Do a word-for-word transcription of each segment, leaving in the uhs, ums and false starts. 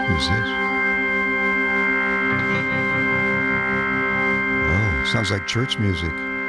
Who's this? Oh, sounds like church music.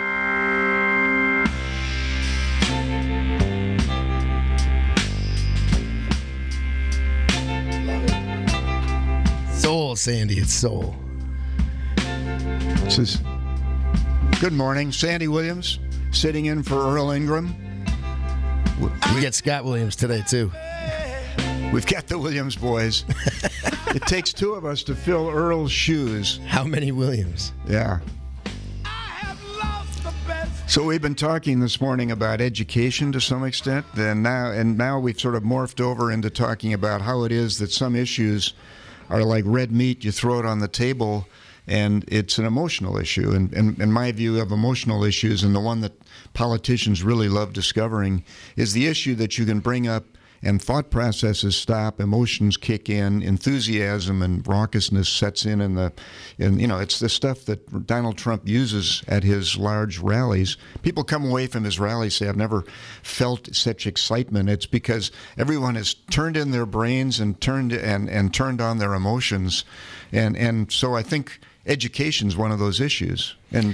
Soul, Sandy, it's soul. It says, good morning, Sandy Williams, sitting in for Earl Ingram. We get Scott Williams today, too. We've got the Williams boys. It takes two of us to fill Earl's shoes. How many Williams? Yeah. So we've been talking this morning about education to some extent, and now and now we've sort of morphed over into talking about how it is that some issues are like red meat. You throw it on the table, and it's an emotional issue. And in my view of emotional issues, and the one that politicians really love discovering, is the issue that you can bring up and thought processes stop, emotions kick in, enthusiasm and raucousness sets in, in the, and you know, it's the stuff that Donald Trump uses at his large rallies. People come away from his rallies say, "I've never felt such excitement." It's because everyone has turned in their brains and turned and and turned on their emotions, and and so I think education is one of those issues. And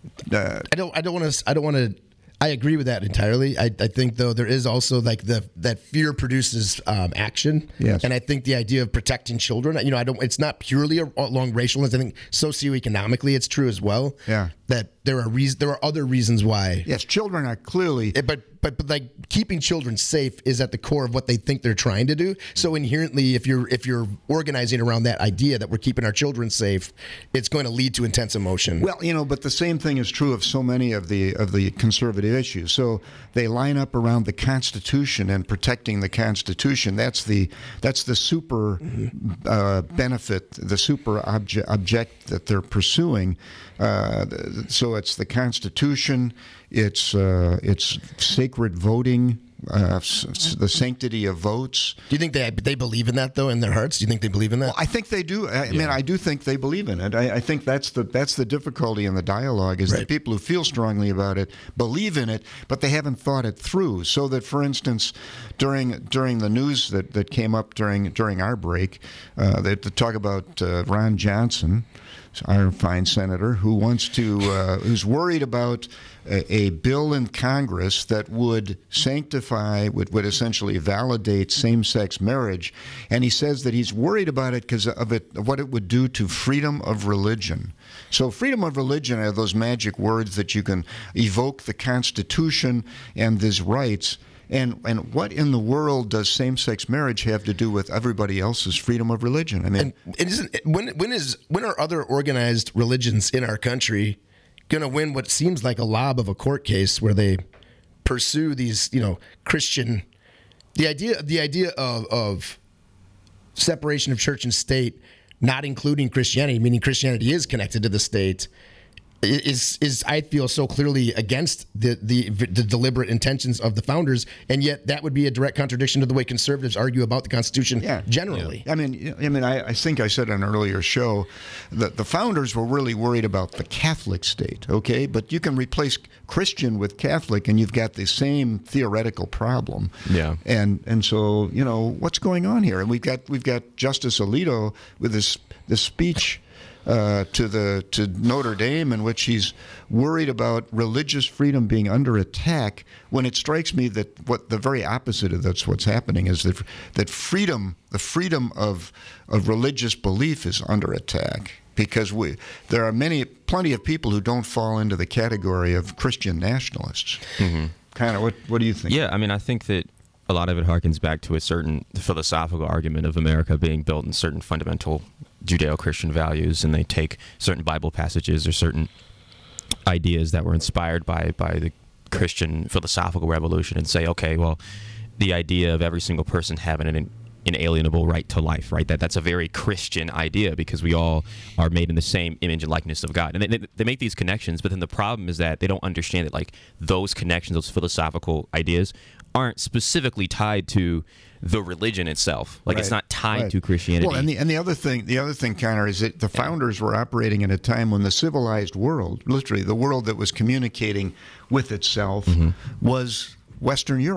uh, I don't, I don't want to, I don't want to. I agree with that entirely. I, I think, though, there is also like the that fear produces um, action. Yes. And I think the idea of protecting children, you know, I don't. It's not purely along racialism. I think socioeconomically, it's true as well. Yeah. That there are reasons. There are other reasons why. Yes, children are clearly. It, but but but like keeping children safe is at the core of what they think they're trying to do. So inherently, if you're if you're organizing around that idea that we're keeping our children safe, it's going to lead to intense emotion. Well, you know, but the same thing is true of so many of the of the conservative issues. So they line up around the Constitution and protecting the Constitution. That's the that's the super mm-hmm. uh, benefit, the super obje- object that they're pursuing. Uh, so it's the Constitution, it's uh, it's sacred voting, uh, the sanctity of votes. Do you think they they believe in that though in their hearts? Do you think they believe in that? Well, I think they do. I yeah. mean, I do think they believe in it. I, I think that's the that's the difficulty in the dialogue is right. that people who feel strongly about it believe in it, but they haven't thought it through. So that, for instance, during during the news that, that came up during during our break, uh, they to talk about uh, Ron Johnson, our fine senator, who wants to, uh, who's worried about a, a bill in Congress that would sanctify, would, would essentially validate same-sex marriage, and he says that he's worried about it because of it, of what it would do to freedom of religion. So freedom of religion are those magic words that you can evoke the Constitution and these rights. And and what in the world does same-sex marriage have to do with everybody else's freedom of religion? I mean, and it isn't, when when is when are other organized religions in our country going to win what seems like a lob of a court case where they pursue these, you know, Christian, the idea the idea of of separation of church and state, not including Christianity, meaning Christianity is connected to the state, is is I feel so clearly against the, the the deliberate intentions of the founders, and yet that would be a direct contradiction to the way conservatives argue about the Constitution yeah. generally. Yeah. I mean, I mean, I, I think I said on an earlier show that the founders were really worried about the Catholic state, okay? But you can replace Christian with Catholic, and you've got the same theoretical problem. Yeah. And and so you know what's going on here, and we've got we've got Justice Alito with this this speech. Uh, to the to Notre Dame, in which he's worried about religious freedom being under attack, when it strikes me that what the very opposite of that's what's happening is that that freedom, the freedom of of religious belief, is under attack because we there are many plenty of people who don't fall into the category of Christian nationalists. Mm-hmm. Kind of what what do you think? Yeah, I mean, I think that a lot of it harkens back to a certain philosophical argument of America being built in certain fundamental Judeo-Christian values, and they take certain Bible passages or certain ideas that were inspired by, by the Christian philosophical revolution and say, okay, well, the idea of every single person having an inalienable right to life, right? That that's a very Christian idea because we all are made in the same image and likeness of God. And they, they make these connections, but then the problem is that they don't understand that like those connections, those philosophical ideas aren't specifically tied to the religion itself. Like right. It's not tied right. to Christianity. Well, and the and the other thing, the other thing, Connor, is that the founders were operating in a time when the civilized world, literally the world that was communicating with itself, mm-hmm. was Western Europe.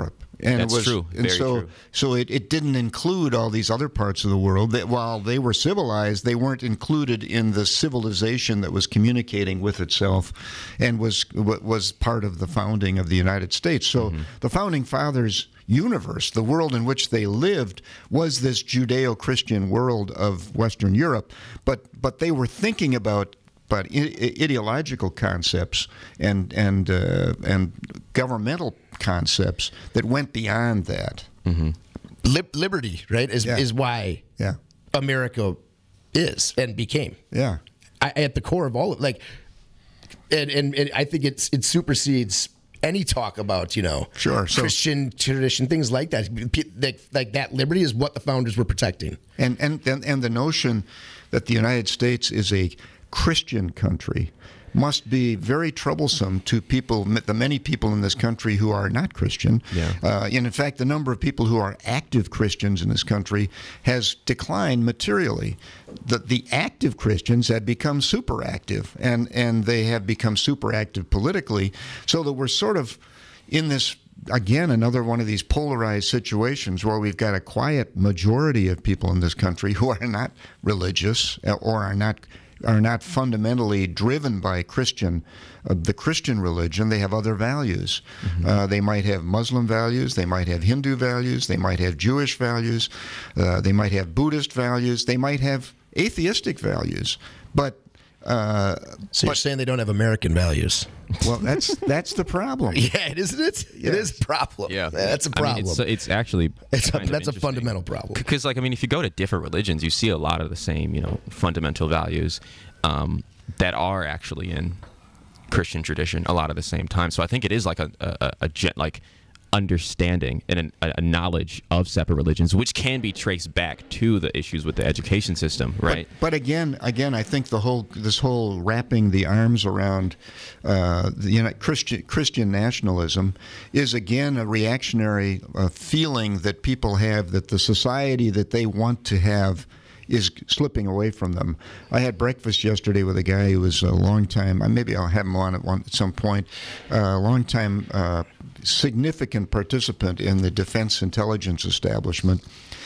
And That's it was, true. And Very so, true. so it, it didn't include all these other parts of the world that while they were civilized, they weren't included in the civilization that was communicating with itself and was was part of the founding of the United States. So mm-hmm. the Founding Fathers' universe, the world in which they lived, was this Judeo-Christian world of Western Europe. But but they were thinking about but ideological concepts and and uh, and governmental concepts that went beyond that. Mm-hmm. Lib- liberty, right, is Yeah. is why Yeah. America is and became. Yeah. I, at the core of all of like, and, and and I think it's it supersedes any talk about you know Sure, so- Christian tradition, things like that. Like, like that liberty is what the founders were protecting. And, and and and the notion that the United States is a Christian country must be very troublesome to people, the many people in this country who are not Christian. Yeah. Uh, and in fact, the number of people who are active Christians in this country has declined materially. The, the active Christians have become super active, and, and they have become super active politically, so that we're sort of in this, again, another one of these polarized situations where we've got a quiet majority of people in this country who are not religious or are not are not fundamentally driven by Christian, uh, the Christian religion. They have other values. Mm-hmm. Uh, they might have Muslim values. They might have Hindu values. They might have Jewish values. Uh, they might have Buddhist values. They might have atheistic values. But uh, so you're but, saying they don't have American values? Well, that's that's the problem. Yeah, it isn't it? Yes. It is a problem. Yeah, that's a I problem. mean, it's, it's actually It's a, kind of that's a interesting. fundamental problem. Because, like, I mean, if you go to different religions, you see a lot of the same, you know, fundamental values um, that are actually in Christian tradition. A lot of the same time. So I think it is like a a, a, a gen- like understanding and a, a knowledge of separate religions, which can be traced back to the issues with the education system, right? But, but again, again, I think the whole this whole wrapping the arms around uh, the you know, Christian Christian nationalism is again a reactionary uh, feeling that people have that the society that they want to have is slipping away from them. I had breakfast yesterday with a guy who was a long time, maybe I'll have him on at, one, at some point, a uh, long time uh, significant participant in the defense intelligence establishment.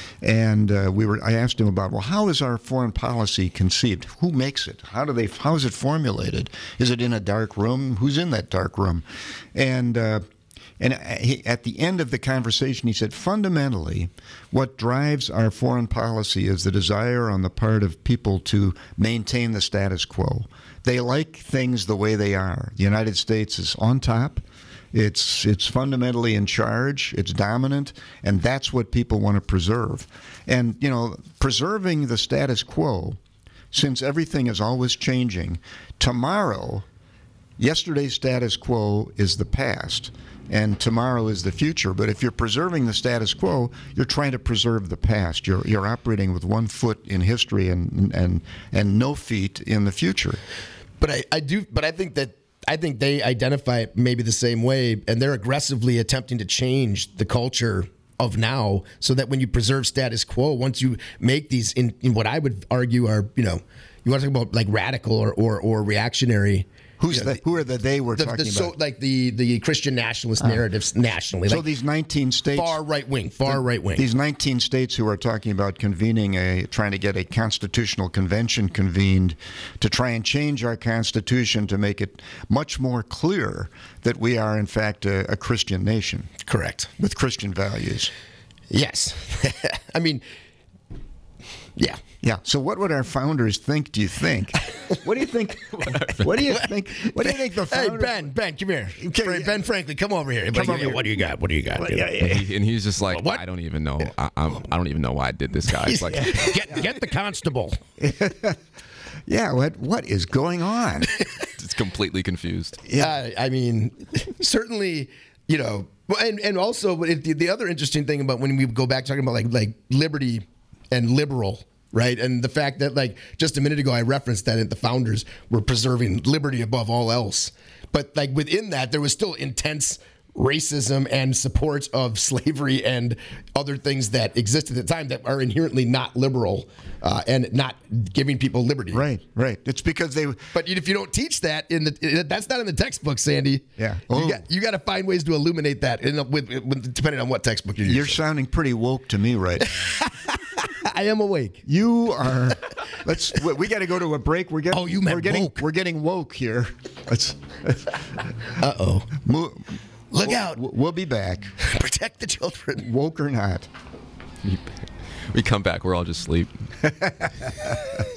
And uh, we were. I asked him about, well, how is our foreign policy conceived? Who makes it? How do they? How is it formulated? Is it in a dark room? Who's in that dark room? And uh, and he, at the end of the conversation, he said, fundamentally, what drives our foreign policy is the desire on the part of people to maintain the status quo. They like things the way they are. The United States is on top. It's it's fundamentally in charge. It's dominant, and that's what people want to preserve. And, you know, preserving the status quo, since everything is always changing, tomorrow, yesterday's status quo is the past, and tomorrow is the future. But if you're preserving the status quo, you're trying to preserve the past. You're you're operating with one foot in history and and and no feet in the future. But I, I do. But I think that. I think they identify it maybe the same way, and they're aggressively attempting to change the culture of now so that when you preserve status quo, once you make these in, in what I would argue are, you know, you want to talk about like radical or, or, or reactionary. Who's you know, the, who are the they we're the, talking the, so, about? like the, the Christian nationalist uh, narratives nationally. So like these nineteen states, far right wing, far the, right wing. These nineteen states who are talking about convening a, trying to get a constitutional convention convened to try and change our constitution to make it much more clear that we are in fact a, a Christian nation. Correct. With Christian values. Yes. I mean, yeah. Yeah. So what would our founders think, do you think? What do you think? What do you think? What do you think the founders... Hey, Ben, Ben, come here. Okay, Fra- Ben Franklin, come over here. Come what, over here. what do you got? What do you got? Well, yeah, yeah. And, he, and he's just like, What? I don't even know. I, I'm, I don't even know why I did this, guys. Like, Get, get the constable. Yeah, what what is going on? it's completely confused. Yeah, uh, I mean, certainly, you know, and and also it, the, the other interesting thing about when we go back talking about like like liberty and liberal, right, and the fact that like just a minute ago I referenced that the founders were preserving liberty above all else, but like within that there was still intense racism and support of slavery and other things that exist at the time that are inherently not liberal uh, and not giving people liberty. Right, right. It's because they. But if you don't teach that in the, that's not in the textbook, Sandy. Yeah. You Oh. got you got to find ways to illuminate that, in, with, with, depending on what textbook you're using. You're sounding pretty woke to me right now. I am awake. You are. Let's. We, we got to go to a break. We're getting. Oh, you meant we're getting. woke. We're getting woke here. Let's. Uh oh. Mo- Look out. we'll, we'll be back, Protect the children. woke or not. We come back, we're all just asleep.